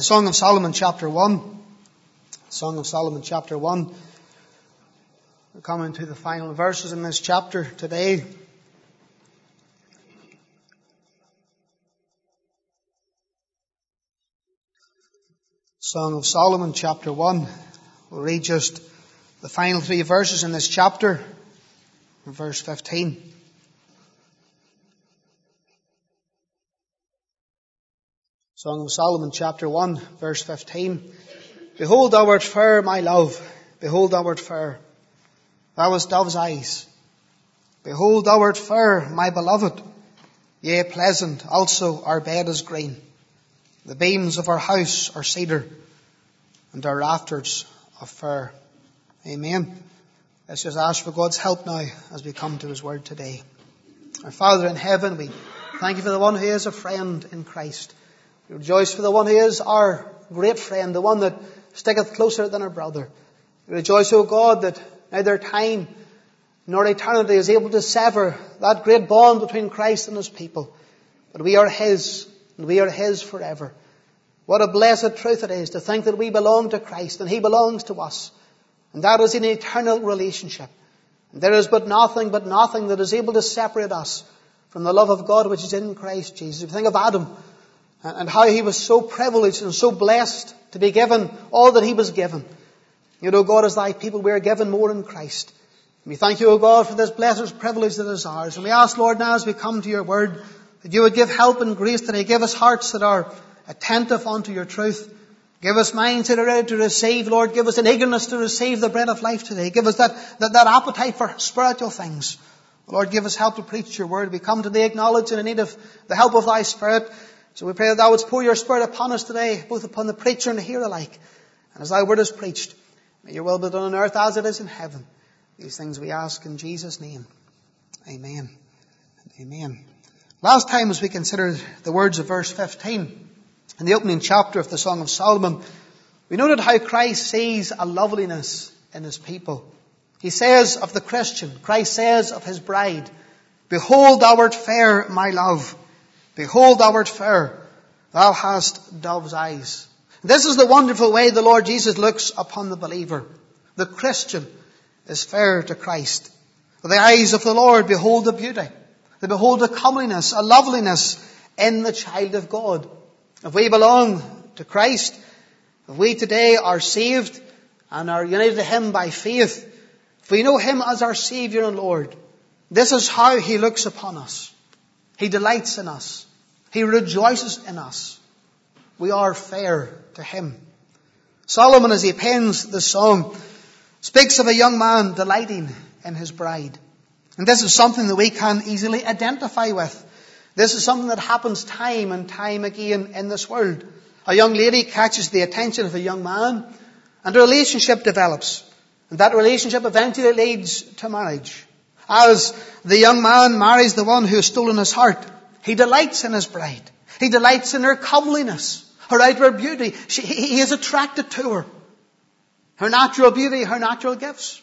The Song of Solomon chapter 1. Song of Solomon chapter 1. We're coming to the final verses in this chapter today. Song of Solomon chapter 1. We'll read just the final 3 verses in this chapter. Verse 15. Song of Solomon chapter 1 verse 15. Behold, thou art fair, my love. Behold, thou art fair. Thou hast dove's eyes. Behold, thou art fair, my beloved. Yea, pleasant also our bed is green. The beams of our house are cedar, and our rafters of fir. Amen. Let's just ask for God's help now as we come to His Word today. Our Father in heaven, we thank You for the one who is a friend in Christ. We rejoice for the one who is our great friend, the one that sticketh closer than a brother. We rejoice, O God, that neither time nor eternity is able to sever that great bond between Christ and His people. But we are His, and we are His forever. What a blessed truth it is to think that we belong to Christ and He belongs to us. And that is an eternal relationship. And there is but nothing that is able to separate us from the love of God which is in Christ Jesus. If you think of Adam, and how he was so privileged and so blessed to be given all that he was given. You know, God, as Thy people, we are given more in Christ. And we thank You, O God, for this blessed privilege that is ours. And we ask, Lord, now as we come to Your Word, that You would give help and grace today. Give us hearts that are attentive unto Your truth. Give us minds that are ready to receive, Lord. Give us an eagerness to receive the bread of life today. Give us that appetite for spiritual things. Lord, give us help to preach Your Word. We come today acknowledging the need of the help of Thy Spirit. So we pray that Thou wouldst pour Your Spirit upon us today, both upon the preacher and the hearer alike. And as Thy Word is preached, may Your will be done on earth as it is in heaven. These things we ask in Jesus' name. Amen. Amen. Last time as we considered the words of verse 15, in the opening chapter of the Song of Solomon, we noted how Christ sees a loveliness in His people. He says of the Christian, Christ says of His bride, Behold, thou art fair, my love. Behold, thou art fair. Thou hast dove's eyes. This is the wonderful way the Lord Jesus looks upon the believer. The Christian is fair to Christ. The eyes of the Lord behold the beauty. They behold the comeliness, a loveliness in the child of God. If we belong to Christ, if we today are saved and are united to Him by faith, if we know Him as our Saviour and Lord, this is how He looks upon us. He delights in us. He rejoices in us. We are fair to Him. Solomon, as he pens this song, speaks of a young man delighting in his bride. And this is something that we can easily identify with. This is something that happens time and time again in this world. A young lady catches the attention of a young man, and a relationship develops. And that relationship eventually leads to marriage. As the young man marries the one who has stolen his heart, he delights in his bride. He delights in her comeliness, her outward beauty. He is attracted to her. Her natural beauty, her natural gifts.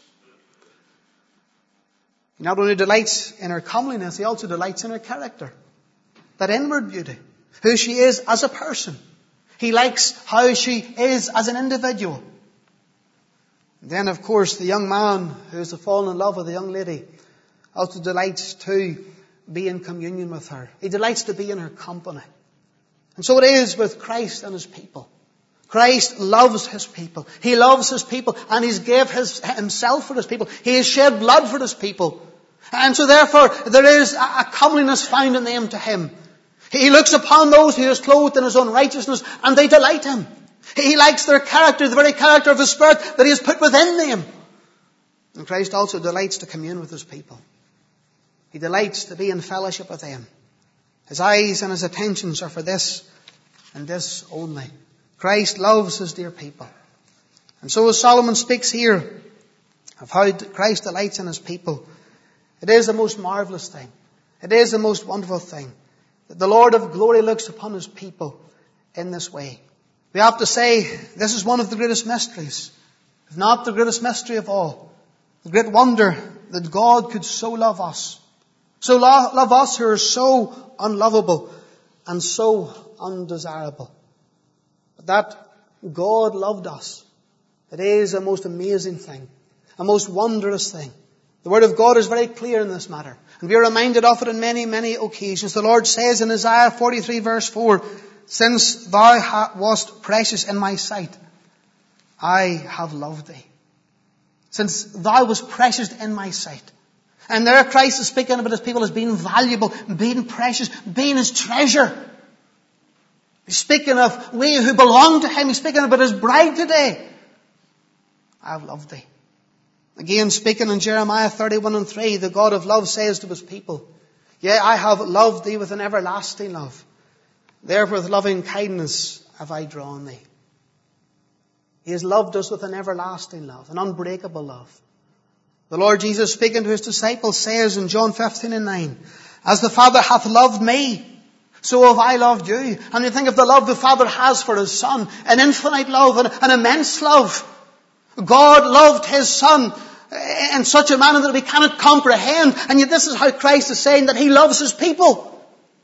He not only delights in her comeliness, he also delights in her character. That inward beauty. Who she is as a person. He likes how she is as an individual. And then, of course, the young man who has fallen in love with the young lady also delights to be in communion with her. He delights to be in her company. And so it is with Christ and His people. Christ loves His people. He loves His people and He's gave Himself for His people. He has shed blood for His people. And so therefore there is a comeliness found in them to Him. He looks upon those who is clothed in His own righteousness and they delight Him. He likes their character, the very character of His Spirit that He has put within them. And Christ also delights to commune with His people. He delights to be in fellowship with them. His eyes and His attentions are for this and this only. Christ loves His dear people. And so as Solomon speaks here of how Christ delights in His people, it is the most marvelous thing. It is the most wonderful thing that the Lord of glory looks upon His people in this way. We have to say this is one of the greatest mysteries, if not the greatest mystery of all. The great wonder that God could so love us. So love us who are so unlovable and so undesirable. But that God loved us, it is a most amazing thing, a most wondrous thing. The Word of God is very clear in this matter, and we are reminded of it on many, many occasions. The Lord says in Isaiah 43 verse 4, "Since thou wast precious in my sight, I have loved thee." Since thou wast precious in my sight. And there Christ is speaking about his people as being valuable, being precious, being his treasure. He's speaking of we who belong to him. He's speaking about his bride today. I have loved thee. Again, speaking in Jeremiah 31 and 3, the God of love says to his people, "Yea, I have loved thee with an everlasting love. Therefore with loving kindness have I drawn thee." He has loved us with an everlasting love, an unbreakable love. The Lord Jesus, speaking to his disciples, says in John 15 and 9, "As the Father hath loved me, so have I loved you." And you think of the love the Father has for his Son, an infinite love, an immense love. God loved his Son in such a manner that we cannot comprehend. And yet this is how Christ is saying that he loves his people,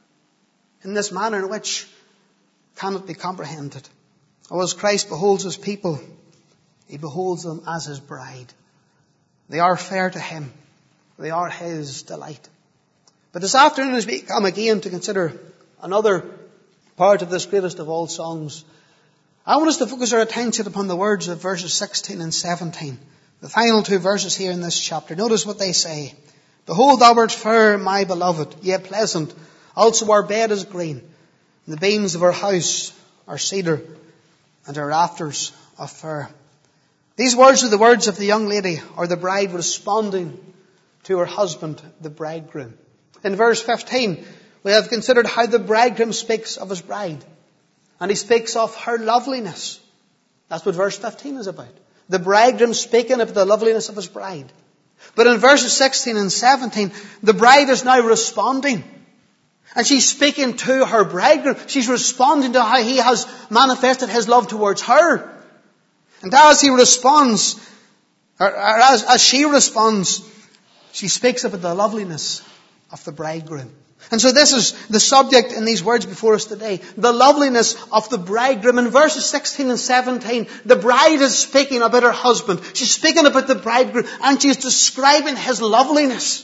in this manner in which cannot be comprehended. Oh, as Christ beholds his people, he beholds them as his bride. They are fair to him. They are his delight. But this afternoon, as we come again to consider another part of this greatest of all songs, I want us to focus our attention upon the words of verses 16 and 17. The final two verses here in this chapter. Notice what they say. "Behold, thou art fair, my beloved, yea, pleasant. Also our bed is green. And the beams of our house are cedar, and our rafters of fir." These words are the words of the young lady, or the bride, responding to her husband, the bridegroom. In verse 15, we have considered how the bridegroom speaks of his bride. And he speaks of her loveliness. That's what verse 15 is about. The bridegroom speaking of the loveliness of his bride. But in verses 16 and 17, the bride is now responding. And she's speaking to her bridegroom. She's responding to how he has manifested his love towards her. And as he responds, or as she responds, she speaks about the loveliness of the bridegroom. And so this is the subject in these words before us today. The loveliness of the bridegroom. In verses 16 and 17, the bride is speaking about her husband. She's speaking about the bridegroom, and she's describing his loveliness.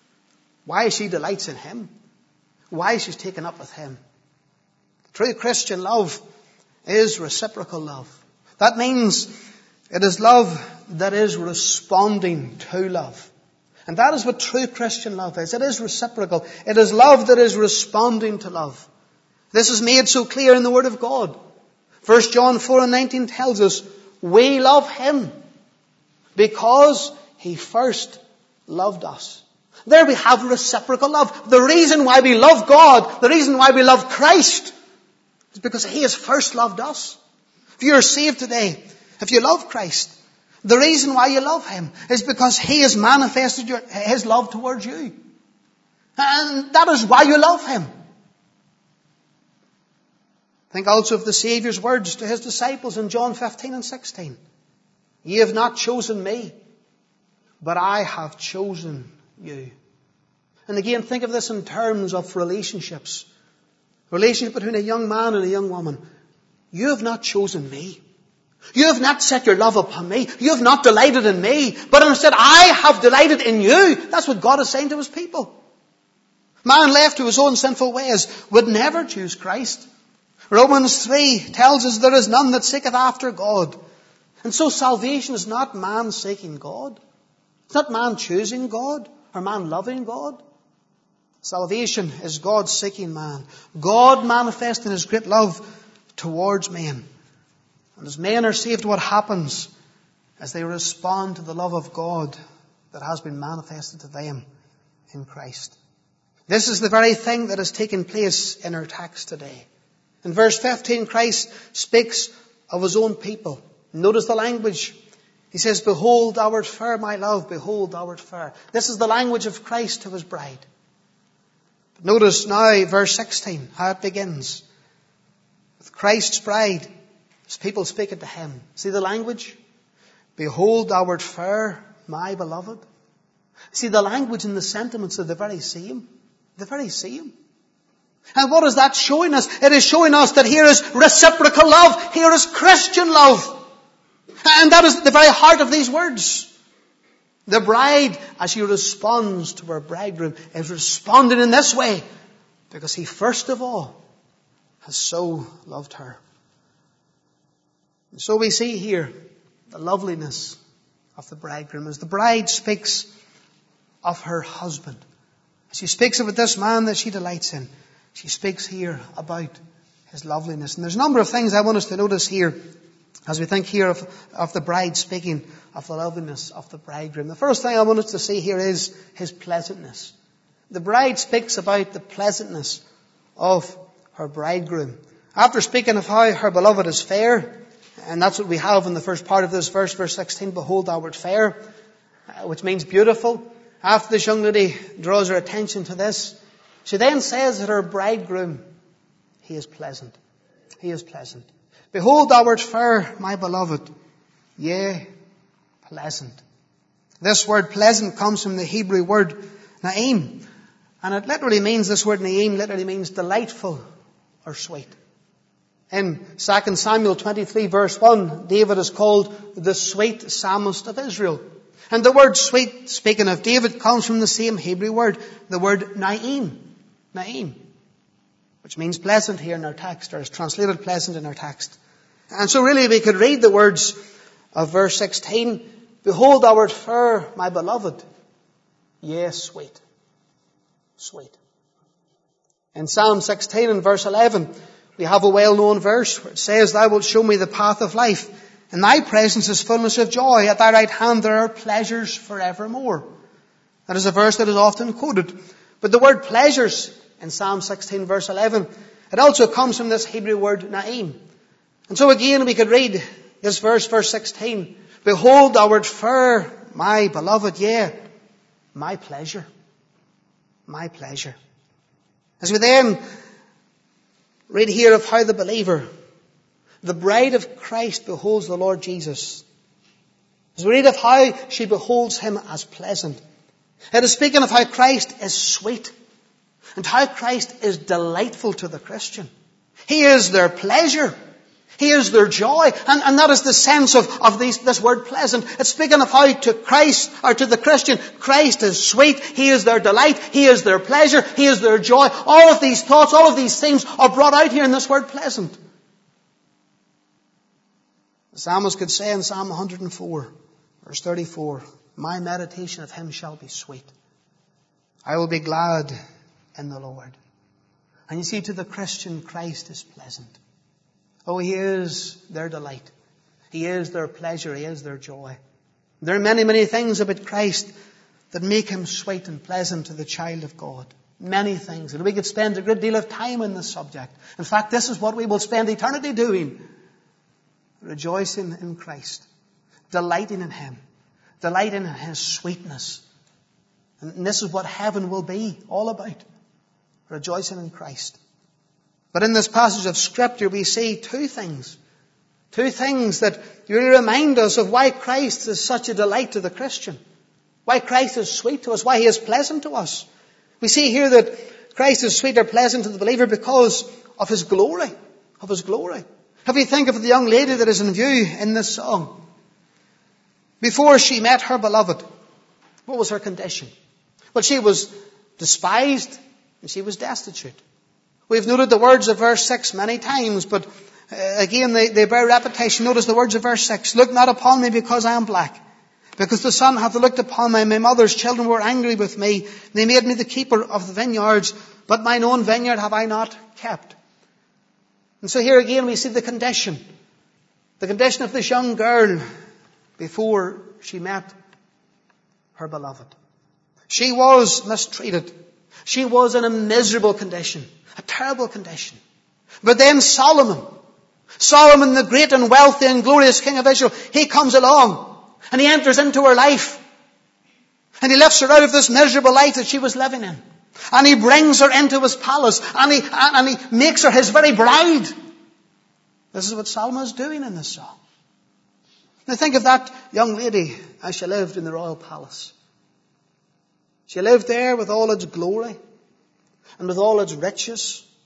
Why she delights in him. Why she's taken up with him. True Christian love is reciprocal love. That means it is love that is responding to love. And that is what true Christian love is. It is reciprocal. It is love that is responding to love. This is made so clear in the Word of God. 1 John 4 and 19 tells us, we love him because he first loved us. There we have reciprocal love. The reason why we love God, the reason why we love Christ, is because he has first loved us. If you are saved today, if you love Christ, the reason why you love him is because he has manifested his love towards you. And that is why you love him. Think also of the Saviour's words to his disciples in John 15 and 16. Ye have not chosen me, but I have chosen you. And again, think of this in terms of relationships. Relationship between a young man and a young woman. You have not chosen me. You have not set your love upon me. You have not delighted in me. But instead, I have delighted in you. That's what God is saying to his people. Man left to his own sinful ways would never choose Christ. Romans 3 tells us there is none that seeketh after God. And so salvation is not man seeking God. It's not man choosing God or man loving God. Salvation is God seeking man. God manifesting his great love towards men. And as men are saved, what happens as they respond to the love of God that has been manifested to them in Christ? This is the very thing that has taken place in our text today. In verse 15, Christ speaks of his own people. Notice the language. He says, behold, thou art fair, my love, behold, thou art fair. This is the language of Christ to his bride. But notice now verse 16, how it begins. With Christ's bride, his people speaking to him. See the language? Behold, thou art fair, my beloved. See, the language and the sentiments are the very same. The very same. And what is that showing us? It is showing us that here is reciprocal love. Here is Christian love. And that is the very heart of these words. The bride, as she responds to her bridegroom, is responding in this way because he first of all has so loved her. And so we see here the loveliness of the bridegroom as the bride speaks of her husband. She speaks about this man that she delights in. She speaks here about his loveliness. And there's a number of things I want us to notice here as we think here of the bride speaking of the loveliness of the bridegroom. The first thing I want us to see here is his pleasantness. The bride speaks about the pleasantness of her bridegroom. After speaking of how her beloved is fair, and that's what we have in the first part of this verse, verse 16, behold thou art fair, which means beautiful. After this young lady draws her attention to this, she then says that her bridegroom, he is pleasant. He is pleasant. Behold, thou art fair, my beloved. Yea, pleasant. This word pleasant comes from the Hebrew word na'im. And it literally means, this word na'im literally means delightful or sweet. In 2 Samuel 23 verse 1, David is called the sweet psalmist of Israel. And the word sweet, speaking of David, comes from the same Hebrew word, the word na'im. Na'im, which means pleasant here in our text, or is translated pleasant in our text. And so really we could read the words of verse 16, behold thou art fair, my beloved, yea, sweet. Sweet. In Psalm 16 and verse 11, we have a well-known verse where it says, thou wilt show me the path of life. In thy presence is fullness of joy. At thy right hand there are pleasures forevermore. That is a verse that is often quoted. But the word pleasures in Psalm 16 verse 11, it also comes from this Hebrew word na'im. And so again we could read this verse, verse 16. Behold thou art fair, my beloved, yea, my pleasure. My pleasure. As we then read here of how the believer, the bride of Christ, beholds the Lord Jesus. As we read of how she beholds him as pleasant. It is speaking of how Christ is sweet and how Christ is delightful to the Christian. He is their pleasure. He is their joy. And that is the sense of this word pleasant. It's speaking of how to Christ, or to the Christian, Christ is sweet. He is their delight. He is their pleasure. He is their joy. All of these thoughts, all of these things are brought out here in this word pleasant. The psalmist could say in Psalm 104, verse 34, my meditation of him shall be sweet. I will be glad in the Lord. And you see, to the Christian, Christ is pleasant. Oh, he is their delight. He is their pleasure. He is their joy. There are many, many things about Christ that make him sweet and pleasant to the child of God. Many things. And we could spend a great deal of time on this subject. In fact, this is what we will spend eternity doing. Rejoicing in Christ. Delighting in him. Delighting in his sweetness. And this is what heaven will be all about. Rejoicing in Christ. But in this passage of Scripture we see two things. Two things that really remind us of why Christ is such a delight to the Christian. Why Christ is sweet to us. Why he is pleasant to us. We see here that Christ is sweet or pleasant to the believer because of his glory. Of his glory. If you think of the young lady that is in view in this song. Before she met her beloved, what was her condition? Well, she was despised and she was destitute. We've noted the words of verse 6 many times, but again they bear repetition. Notice the words of verse 6. Look not upon me because I am black, because the sun hath looked upon me. My mother's children were angry with me. They made me the keeper of the vineyards, but mine own vineyard have I not kept. And so here again we see the condition. The condition of this young girl before she met her beloved. She was mistreated. She was in a miserable condition. A terrible condition. But then Solomon, the great and wealthy and glorious king of Israel, he comes along and he enters into her life. And he lifts her out of this miserable life that she was living in. And he brings her into his palace and he makes her his very bride. This is what Solomon is doing in this song. Now think of that young lady as she lived in the royal palace. She lived there with all its glory and with all its riches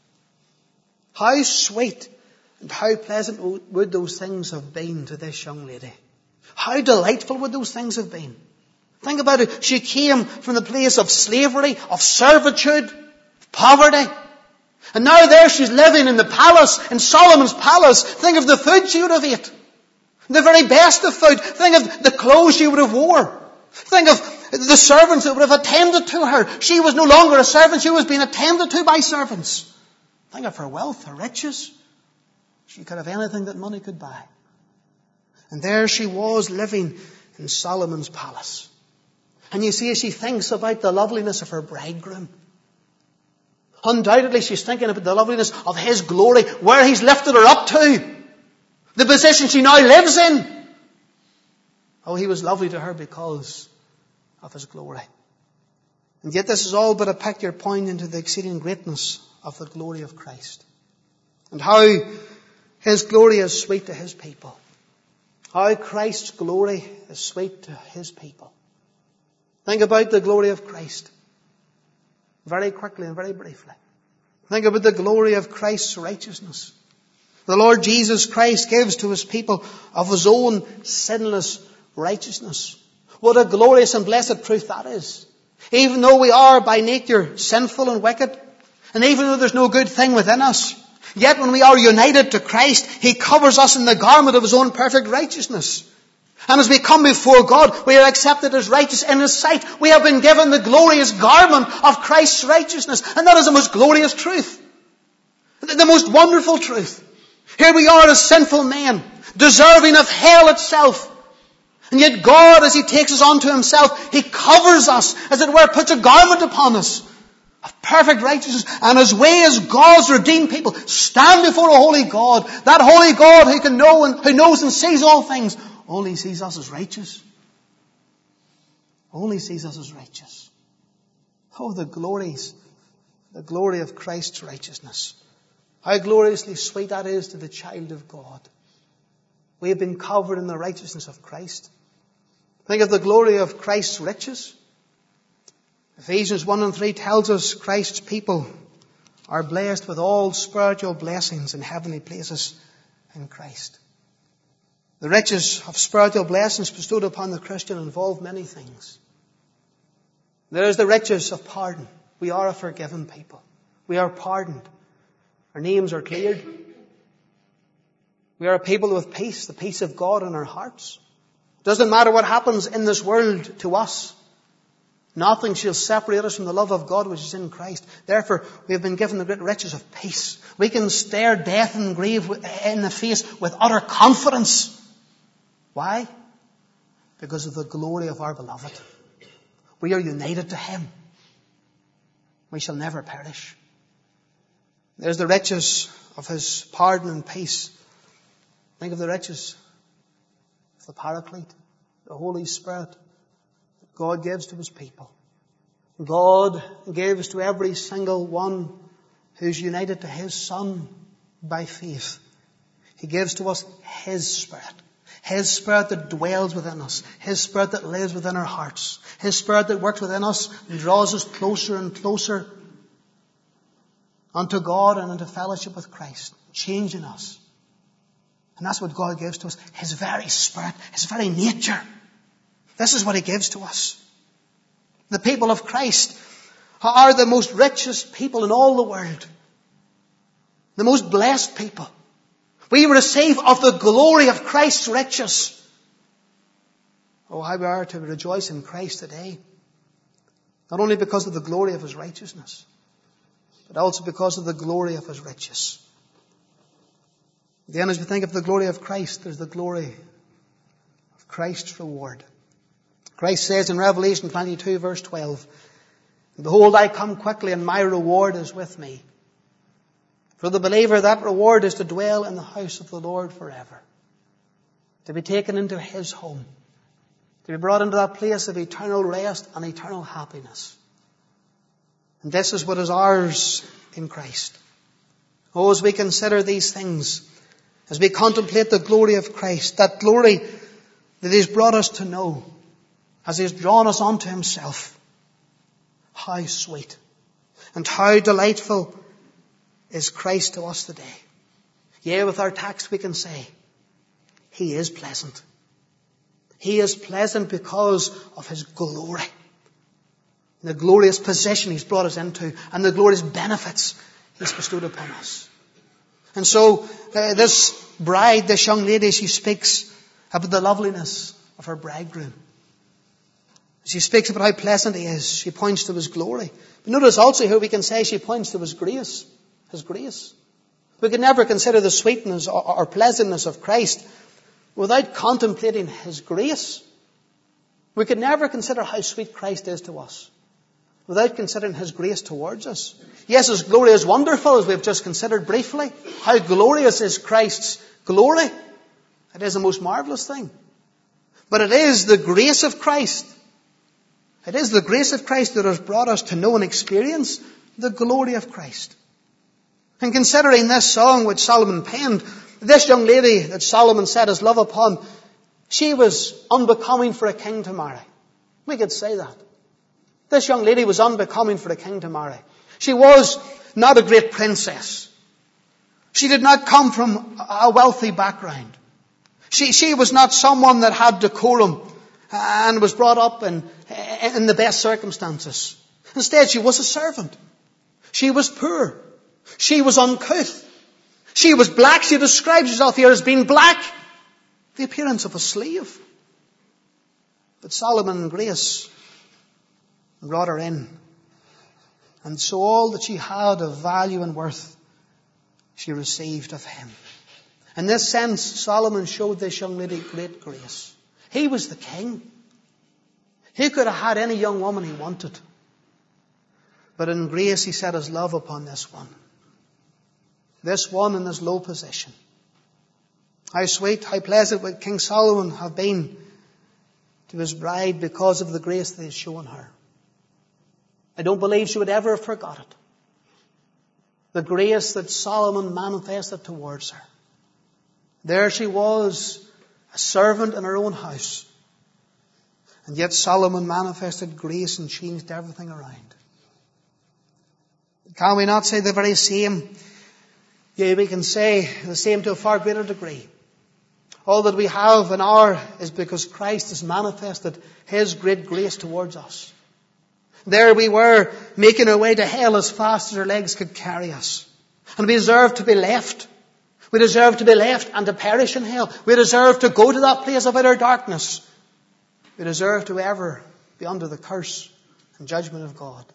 How sweet and how pleasant would those things have been to this young lady. How delightful would those things have been. Think about it. She came from the place of slavery, of servitude, of poverty. And now there she's living in the palace, in Solomon's palace. Think of the food she would have ate. The very best of food. Think of the clothes she would have wore. Think of the servants that would have attended to her. She was no longer a servant. She was being attended to by servants. Think of her wealth, her riches. She could have anything that money could buy. And there she was living in Solomon's palace. And you see, as she thinks about the loveliness of her bridegroom, undoubtedly she's thinking about the loveliness of his glory, where he's lifted her up to, the position she now lives in. Oh, he was lovely to her because of his glory. And yet this is all but a picture pointing into the exceeding greatness of the glory of Christ. And how his glory is sweet to his people. How Christ's glory is sweet to his people. Think about the glory of Christ. Very quickly and very briefly. Think about the glory of Christ's righteousness. The Lord Jesus Christ gives to his people of his own sinless righteousness. What a glorious and blessed truth that is. Even though we are by nature sinful and wicked, and even though there's no good thing within us, yet when we are united to Christ, he covers us in the garment of his own perfect righteousness. And as we come before God, we are accepted as righteous in his sight. We have been given the glorious garment of Christ's righteousness. And that is the most glorious truth. The most wonderful truth. Here we are as sinful men, deserving of hell itself. And yet God, as he takes us unto himself, he covers us, as it were, puts a garment upon us of perfect righteousness. And as we as God's redeemed people stand before a holy God, that holy God who can know and who knows and sees all things, only sees us as righteous. Only sees us as righteous. Oh, the glory of Christ's righteousness. How gloriously sweet that is to the child of God. We have been covered in the righteousness of Christ. Think of the glory of Christ's riches. Ephesians 1:3 tells us Christ's people are blessed with all spiritual blessings in heavenly places in Christ. The riches of spiritual blessings bestowed upon the Christian involve many things. There is the riches of pardon. We are a forgiven people. We are pardoned. Our names are cleared. We are a people with peace, the peace of God in our hearts. It doesn't matter what happens in this world to us. Nothing shall separate us from the love of God which is in Christ. Therefore, we have been given the great riches of peace. We can stare death and grave in the face with utter confidence. Why? Because of the glory of our beloved. We are united to him. We shall never perish. There's the riches of his pardon and peace. Think of the riches of the Paraclete, the Holy Spirit that God gives to his people. God gives to every single one who's united to his Son by faith. He gives to us his Spirit. His Spirit that dwells within us. His Spirit that lives within our hearts. His Spirit that works within us and draws us closer and closer unto God and into fellowship with Christ, changing us. And that's what God gives to us. His very Spirit, his very nature. This is what he gives to us. The people of Christ are the most richest people in all the world. The most blessed people. We receive of the glory of Christ's riches. Oh, how we are to rejoice in Christ today. Not only because of the glory of his righteousness, but also because of the glory of his riches. Then as we think of the glory of Christ, there's the glory of Christ's reward. Christ says in Revelation 22 verse 12, "Behold, I come quickly, and my reward is with me. For the believer, that reward is to dwell in the house of the Lord forever. To be taken into his home. To be brought into that place of eternal rest and eternal happiness. And this is what is ours in Christ. Oh, as we consider these things, as we contemplate the glory of Christ, that glory that he has brought us to know, as he has drawn us unto himself, how sweet and how delightful is Christ to us today? Yeah, with our text we can say, He is pleasant. He is pleasant because of His glory. The glorious position He's brought us into and the glorious benefits He's bestowed upon us. And so this bride, this young lady, she speaks about the loveliness of her bridegroom. She speaks about how pleasant He is. She points to His glory. But notice also here we can say she points to His grace. His grace. We can never consider the sweetness or pleasantness of Christ without contemplating His grace. We could never consider how sweet Christ is to us without considering His grace towards us. Yes, His glory is wonderful, as we've just considered briefly. How glorious is Christ's glory. It is a most marvelous thing. But it is the grace of Christ. It is the grace of Christ that has brought us to know and experience the glory of Christ. And considering this song which Solomon penned, this young lady that Solomon set his love upon, she was unbecoming for a king to marry. We could say that. This young lady was unbecoming for a king to marry. She was not a great princess. She did not come from a wealthy background. She was not someone that had decorum and was brought up in the best circumstances. Instead, she was a servant. She was poor. She was uncouth. She was black. She describes herself here as being black. The appearance of a slave. But Solomon in grace brought her in. And so all that she had of value and worth, she received of him. In this sense, Solomon showed this young lady great grace. He was the king. He could have had any young woman he wanted. But in grace he set his love upon this one. This one in this low position. How sweet, how pleasant would King Solomon have been to his bride because of the grace that he had shown her. I don't believe she would ever have forgot it. The grace that Solomon manifested towards her. There she was, a servant in her own house. And yet Solomon manifested grace and changed everything around. Can we not say the very same? Yeah, we can say the same to a far greater degree. All that we have and are is because Christ has manifested His great grace towards us. There we were, making our way to hell as fast as our legs could carry us. And we deserved to be left. We deserve to be left and to perish in hell. We deserve to go to that place of utter darkness. We deserve to ever be under the curse and judgment of God.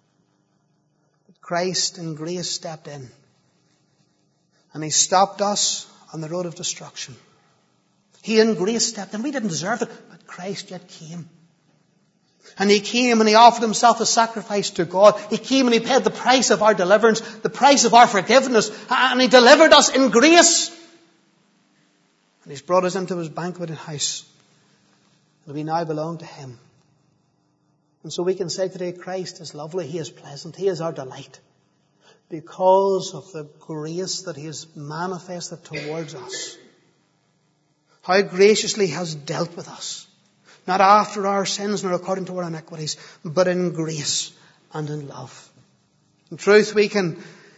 But Christ in grace stepped in. And He stopped us on the road of destruction. He in grace stepped in. We didn't deserve it, but Christ yet came. And He came and He offered Himself a sacrifice to God. He came and He paid the price of our deliverance, the price of our forgiveness. And He delivered us in grace. And He's brought us into His banqueting house. And we now belong to Him. And so we can say today, Christ is lovely. He is pleasant. He is our delight. Because of the grace that He has manifested towards us. How graciously He has dealt with us. Not after our sins nor according to our iniquities, but in grace and in love. In truth, we can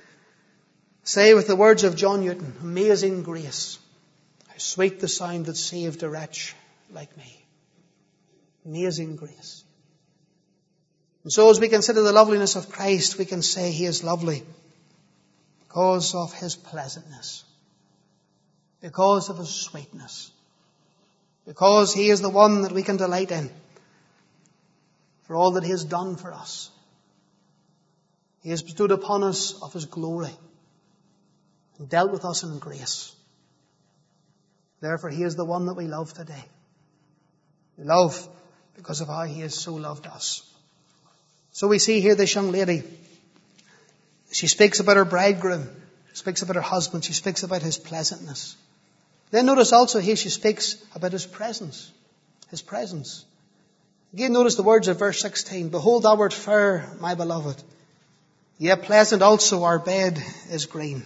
say with the words of John Newton, amazing grace. How sweet the sound that saved a wretch like me. Amazing grace. And so as we consider the loveliness of Christ, we can say He is lovely because of His pleasantness, because of His sweetness, because He is the one that we can delight in for all that He has done for us. He has bestowed upon us of His glory and dealt with us in grace. Therefore, He is the one that we love today. We love because of how He has so loved us. So we see here this young lady. She speaks about her bridegroom. She speaks about her husband. She speaks about his pleasantness. Then notice also here she speaks about His presence. His presence. Again, notice the words of verse 16. Behold, thou art fair, my beloved. Yea, pleasant also our bed is green.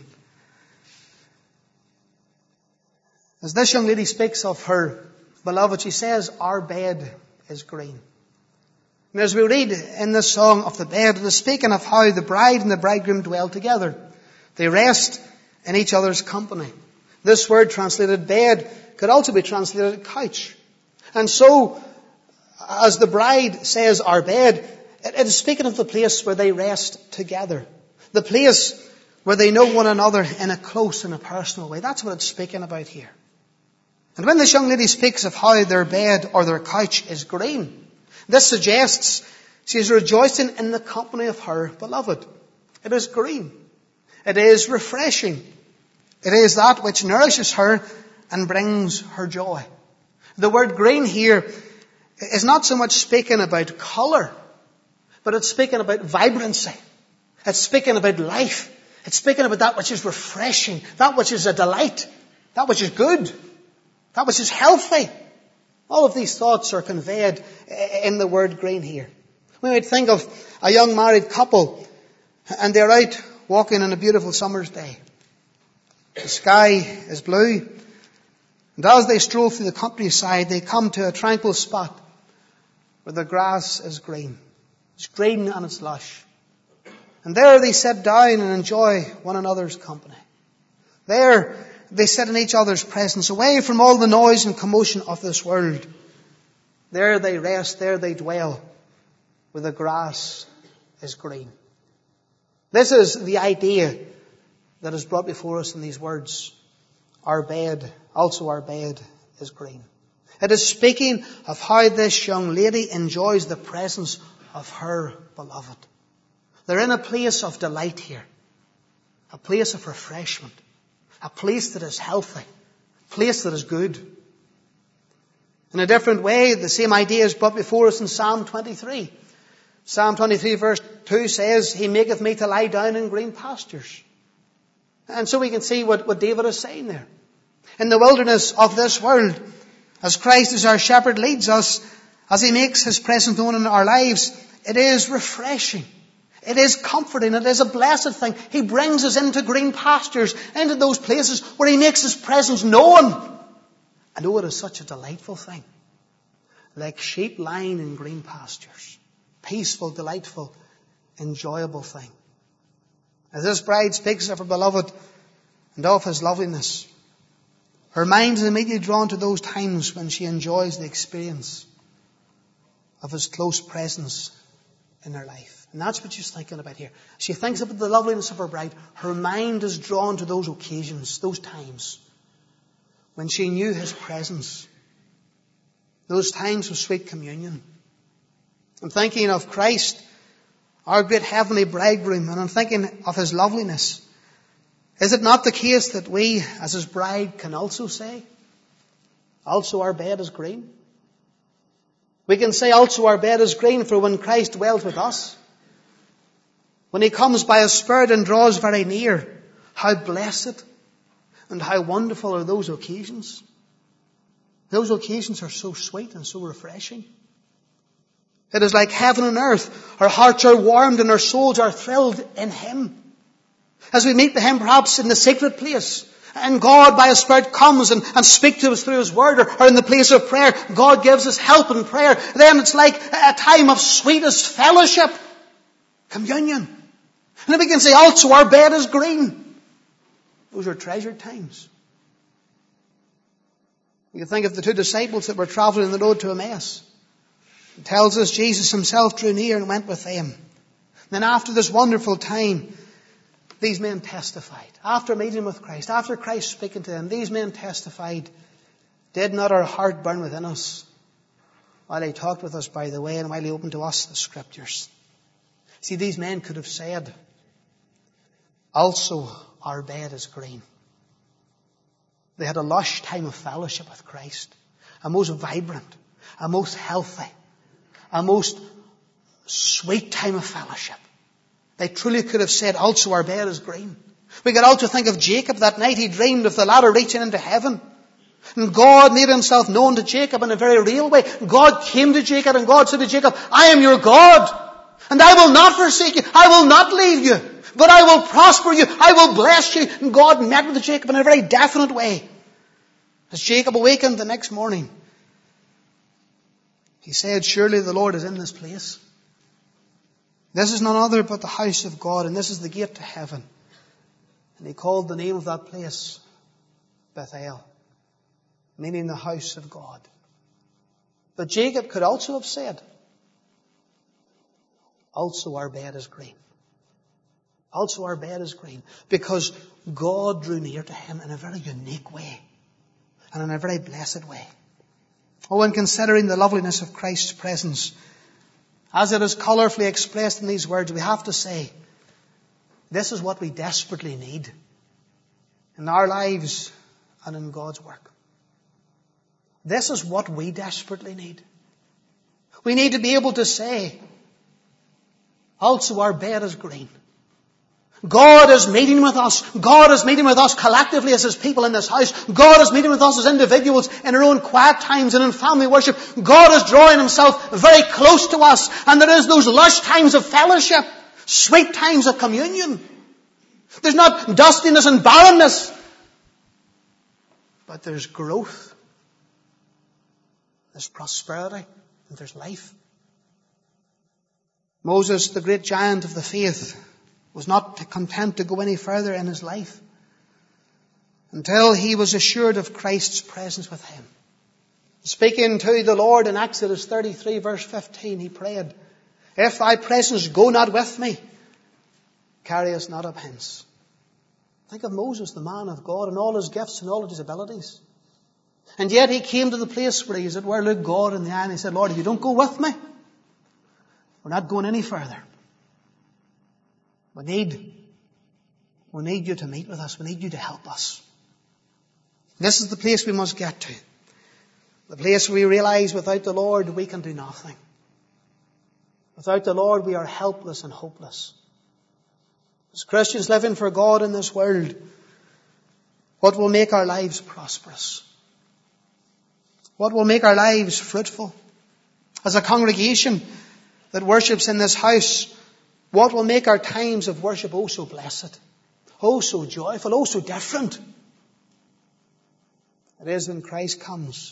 As this young lady speaks of her beloved, she says, our bed is green. And as we read in this song of the bed, it is speaking of how the bride and the bridegroom dwell together. They rest in each other's company. This word translated bed could also be translated couch. And so, as the bride says our bed, it is speaking of the place where they rest together. The place where they know one another in a close and a personal way. That's what it's speaking about here. And when this young lady speaks of how their bed or their couch is green, this suggests she is rejoicing in the company of her beloved. It is green. It is refreshing. It is that which nourishes her and brings her joy. The word green here is not so much speaking about colour, but it's speaking about vibrancy. It's speaking about life. It's speaking about that which is refreshing, that which is a delight, that which is good, that which is healthy. All of these thoughts are conveyed in the word green here. We might think of a young married couple, and they're out walking on a beautiful summer's day. The sky is blue, and as they stroll through the countryside, they come to a tranquil spot where the grass is green. It's green and it's lush. And there they sit down and enjoy one another's company. There they sit in each other's presence, away from all the noise and commotion of this world. There they rest, there they dwell, where the grass is green. This is the idea that is brought before us in these words. Our bed is green. It is speaking of how this young lady enjoys the presence of her beloved. They're in a place of delight here. A place of refreshment. A place that is healthy. A place that is good. In a different way, the same idea is brought before us in Psalm 23. Psalm 23 verse 2 says, He maketh me to lie down in green pastures. And so we can see what David is saying there. In the wilderness of this world, as Christ as our shepherd leads us, as He makes His presence known in our lives, it is refreshing. It is comforting. It is a blessed thing. He brings us into green pastures, into those places where He makes His presence known. And oh, it is such a delightful thing. Like sheep lying in green pastures. Peaceful, delightful, enjoyable thing. As this bride speaks of her beloved and of his loveliness, her mind is immediately drawn to those times when she enjoys the experience of his close presence in her life. And that's what she's thinking about here. She thinks about the loveliness of her bride. Her mind is drawn to those occasions, those times when she knew his presence. Those times of sweet communion. I'm thinking of Christ, our great heavenly bridegroom, and I'm thinking of his loveliness. Is it not the case that we, as his bride, can also say, also our bed is green? We can say also our bed is green, for when Christ dwells with us, when He comes by His Spirit and draws very near, how blessed and how wonderful are those occasions. Those occasions are so sweet and so refreshing. It is like heaven and earth. Our hearts are warmed and our souls are thrilled in Him. As we meet with Him perhaps in the secret place, and God by His Spirit comes and speaks to us through His Word, or in the place of prayer, God gives us help in prayer. Then it's like a time of sweetest fellowship, communion. And then we can say, also our bed is green. Those are treasured times. You think of the two disciples that were travelling on the road to Emmaus. It tells us Jesus Himself drew near and went with them. Then after this wonderful time, these men testified. After meeting with Christ, after Christ speaking to them, these men testified, did not our heart burn within us while He talked with us by the way and while He opened to us the Scriptures? See, these men could have said, also our bed is green. They had a lush time of fellowship with Christ. A most vibrant, a most healthy, a most sweet time of fellowship. They truly could have said, also our bed is green. We could also think of Jacob. That night he dreamed of the ladder reaching into heaven. And God made Himself known to Jacob in a very real way. God came to Jacob and God said to Jacob, I am your God. And I will not forsake you. I will not leave you. But I will prosper you. I will bless you. And God met with Jacob in a very definite way. As Jacob awakened the next morning, he said, surely the Lord is in this place. This is none other but the house of God, and this is the gate to heaven. And he called the name of that place Bethel, meaning the house of God. But Jacob could also have said, also our bed is green. Also our bed is green. Because God drew near to him in a very unique way. And in a very blessed way. Oh, and considering the loveliness of Christ's presence, as it is colourfully expressed in these words, we have to say, this is what we desperately need in our lives and in God's work. This is what we desperately need. We need to be able to say, also our bed is green. God is meeting with us. God is meeting with us collectively as His people in this house. God is meeting with us as individuals in our own quiet times and in family worship. God is drawing Himself very close to us. And there is those lush times of fellowship, sweet times of communion. There's not dustiness and barrenness, but there's growth. There's prosperity and there's life. Moses, the great giant of the faith, was not content to go any further in his life until he was assured of Christ's presence with him. Speaking to the Lord in Exodus 33 verse 15, he prayed, if thy presence go not with me, carry us not up hence. Think of Moses, the man of God, and all his gifts and all of his abilities. And yet he came to the place where he, as it were, looked God in the eye and he said, Lord, if you don't go with me, we're not going any further. We need you to meet with us. We need you to help us. This is the place we must get to. The place where we realize without the Lord we can do nothing. Without the Lord we are helpless and hopeless. As Christians living for God in this world, what will make our lives prosperous? What will make our lives fruitful? As a congregation that worships in this house, what will make our times of worship oh so blessed, oh so joyful, oh so different? It is when Christ comes.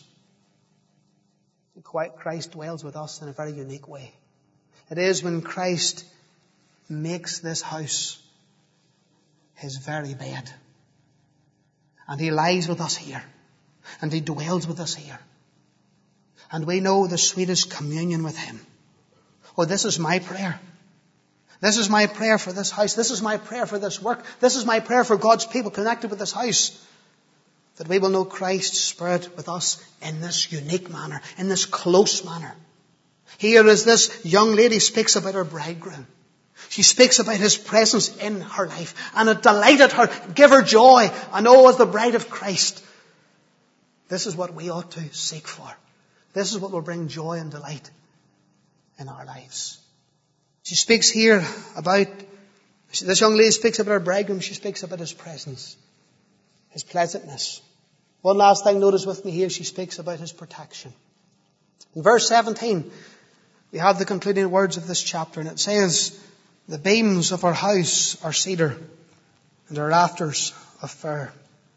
Christ dwells with us in a very unique way. It is when Christ makes this house His very bed. And He lies with us here. And He dwells with us here. And we know the sweetest communion with Him. Oh, this is my prayer. This is my prayer for this house. This is my prayer for this work. This is my prayer for God's people connected with this house. That we will know Christ's Spirit with us in this unique manner, in this close manner. Here as this young lady speaks about her bridegroom. She speaks about His presence in her life. And it delighted her, gave her joy. And oh, as the bride of Christ, this is what we ought to seek for. This is what will bring joy and delight in our lives. She speaks here about, this young lady speaks about her bridegroom. She speaks about His presence, His pleasantness. One last thing, notice with me here, she speaks about His protection. In verse 17, we have the concluding words of this chapter, and it says, the beams of our house are cedar, and our rafters of fir.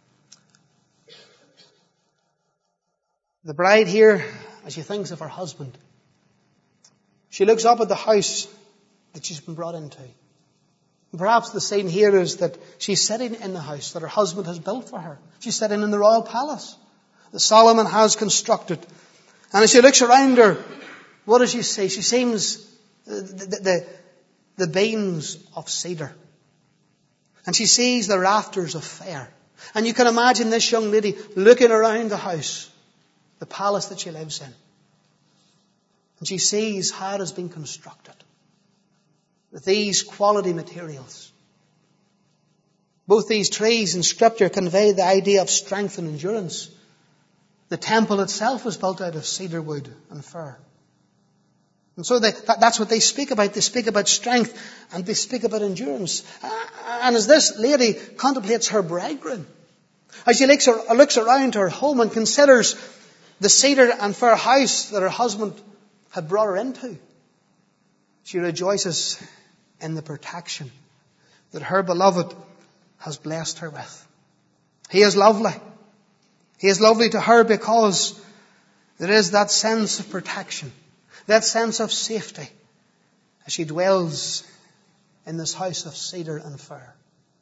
The bride here, as she thinks of her husband, she looks up at the house that she's been brought into. And perhaps the scene here is that she's sitting in the house that her husband has built for her. She's sitting in the royal palace that Solomon has constructed. And as she looks around her, what does she say? She sees the beams of cedar. And she sees the rafters of fir. And you can imagine this young lady looking around the house, the palace that she lives in. And she sees how it has been constructed with these quality materials. Both these trees in Scripture convey the idea of strength and endurance. The temple itself was built out of cedar wood and fir. And so that's what they speak about. They speak about strength and they speak about endurance. And as this lady contemplates her bridegroom, as she looks around her home and considers the cedar and fir house that her husband had brought her into, she rejoices in the protection that her beloved has blessed her with. He is lovely. He is lovely to her because there is that sense of protection, that sense of safety as she dwells in this house of cedar and fir.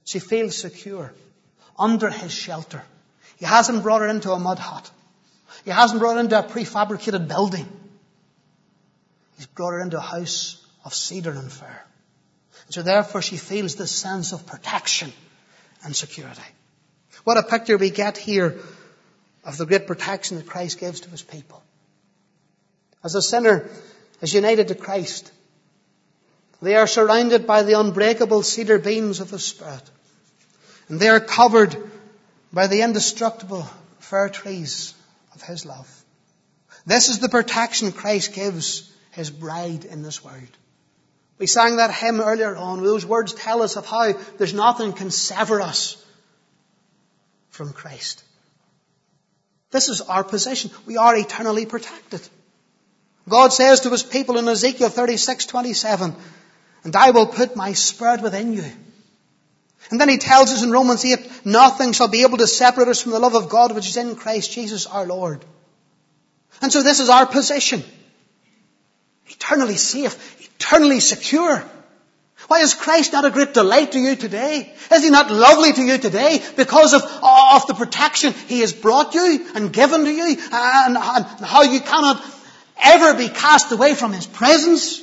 She feels secure under his shelter. He hasn't brought her into a mud hut. He hasn't brought her into a prefabricated building. He's brought her into a house of cedar and fir. So therefore she feels this sense of protection and security. What a picture we get here of the great protection that Christ gives to his people. As a sinner is united to Christ, they are surrounded by the unbreakable cedar beams of the Spirit. And they are covered by the indestructible fir trees of his love. This is the protection Christ gives his bride in this world. We sang that hymn earlier on. Those words tell us of how there's nothing can sever us from Christ. This is our position. We are eternally protected. God says to his people in Ezekiel 36:27, "And I will put my Spirit within you." And then he tells us in Romans 8, "Nothing shall be able to separate us from the love of God which is in Christ Jesus our Lord." And so this is our position. Eternally safe, eternally secure. Why is Christ not a great delight to you today? Is he not lovely to you today because of the protection he has brought you and given to you, and how you cannot ever be cast away from his presence?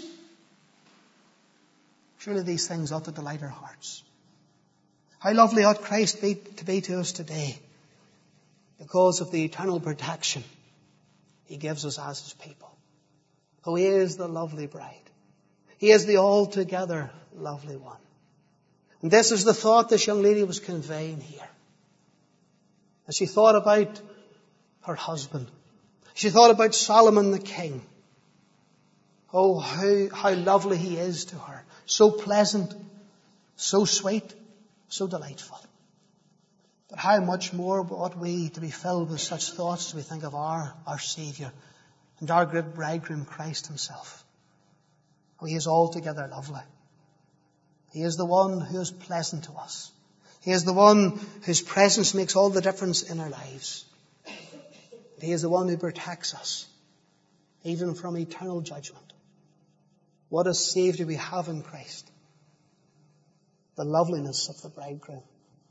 Surely these things ought to delight our hearts. How lovely ought Christ to be to us today because of the eternal protection he gives us as his people. For he is the lovely bride. He is the altogether lovely one. And this is the thought this young lady was conveying here. As she thought about her husband, she thought about Solomon the king. Oh, how lovely he is to her. So pleasant, so sweet, so delightful. But how much more ought we to be filled with such thoughts as we think of our Saviour and our great bridegroom Christ himself. Oh, he is altogether lovely. He is the one who is pleasant to us. He is the one whose presence makes all the difference in our lives. He is the one who protects us, even from eternal judgment. What a Saviour we have in Christ. The loveliness of the bridegroom.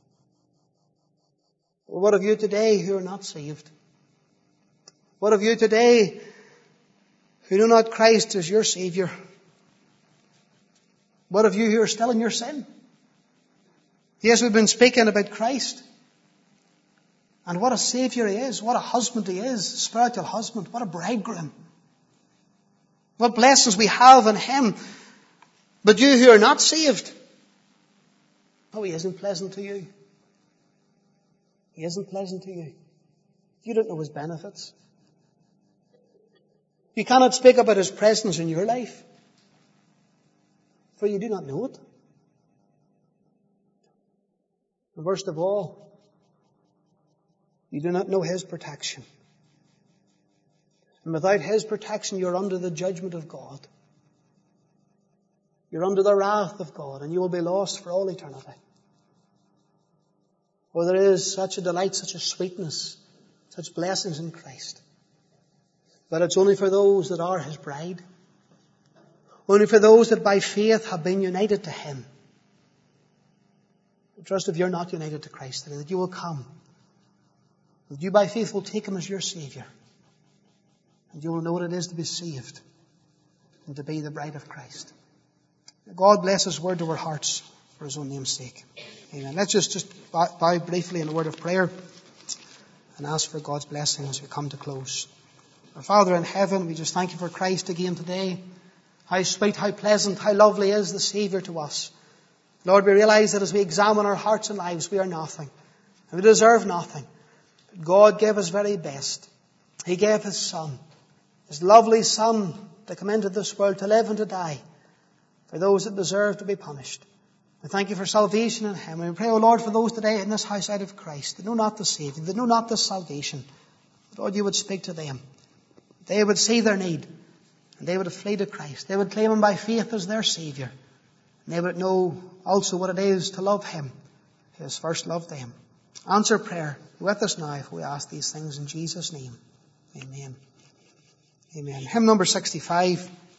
What of you today who are not saved? What of you today who know not Christ as your Saviour? What of you who are still in your sin? Yes, we've been speaking about Christ. And what a Saviour he is. What a husband he is. Spiritual husband. What a bridegroom. What blessings we have in him. But you who are not saved, oh, he isn't pleasant to you. He isn't pleasant to you. You don't know his benefits. You cannot speak about his presence in your life, for you do not know it. And worst of all, you do not know his protection. And without his protection, you're under the judgment of God. You're under the wrath of God, and you will be lost for all eternity. For there is such a delight, such a sweetness, such blessings in Christ. But it's only for those that are his bride. Only for those that by faith have been united to him. I trust if you're not united to Christ today, that you will come. That you by faith will take him as your Saviour. And you will know what it is to be saved and to be the bride of Christ. God bless his word to our hearts for his own name's sake. Amen. Let's just bow briefly in a word of prayer and ask for God's blessing as we come to close. Our Father in heaven, we just thank you for Christ again today. How sweet, how pleasant, how lovely is the Saviour to us. Lord, we realize that as we examine our hearts and lives, we are nothing. And we deserve nothing. But God gave his very best. He gave his Son, his lovely Son, to come into this world, to live and to die for those that deserve to be punished. We thank you for salvation in him. And we pray, O Lord, for those today in this house out of Christ that know not the Saviour, that know not the salvation. Lord, you would speak to them. They would see their need, and they would flee to Christ. They would claim him by faith as their Saviour. And they would know also what it is to love him, who has first loved them. Answer prayer with us now if we ask these things in Jesus' name. Amen. Amen. Hymn number 65.